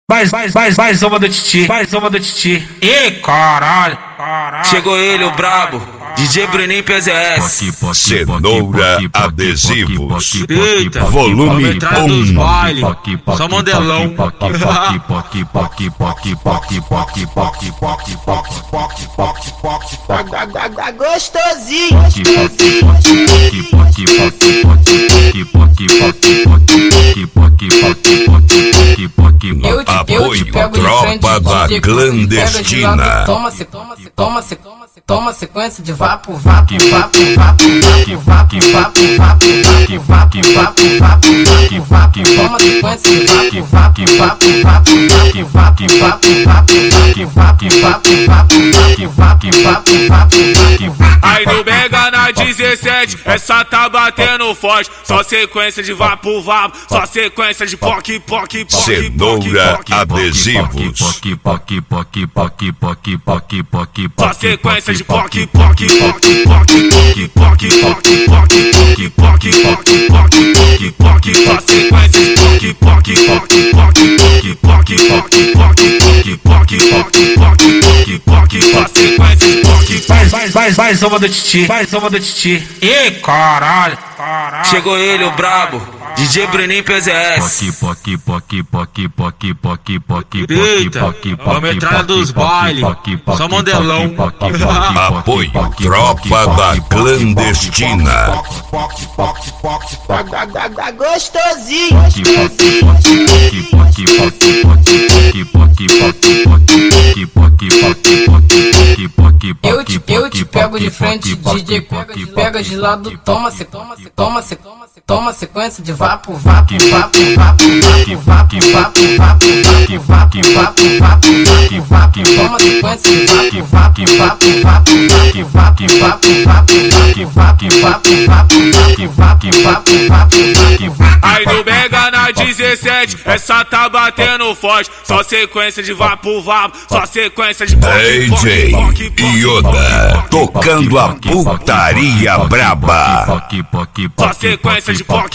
Mais uma do Titi, mais uma do Titi. Ih, caralho. Chegou ele, o brabo, DJ Bruninho PZS. Cenoura Adesivos. Eita, Volume 1. Só modelão. Tá gostosinho. Apoio Tropa da Clandestina. Toma sequência de vapo. Toma sequência de Aí no Mega na 17, essa tá batendo forte. Só sequência de vapo, só sequência de poc. Cenoura Adesivos. Só sequência de poc. Só sequência de Mais uma do Titi, mais uma do Titi. Ih, caralho. Chegou ele, o brabo, DJ Bruninho PZS. Eita, a metralha dos bailes, só modelão. Apoio Tropa da Clandestina. Tá gostosinho. Eu te pego de frente, DJ pega de lado, toma sequência de vapo. Toma sequência de Aí no Mega na 17, essa tá batendo forte. Só sequência de vapo, só sequência de DJ Yoda tocando a putaria braba. Só sequência de poc.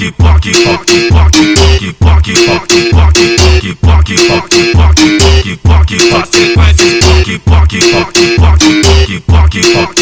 Só sequência de poc.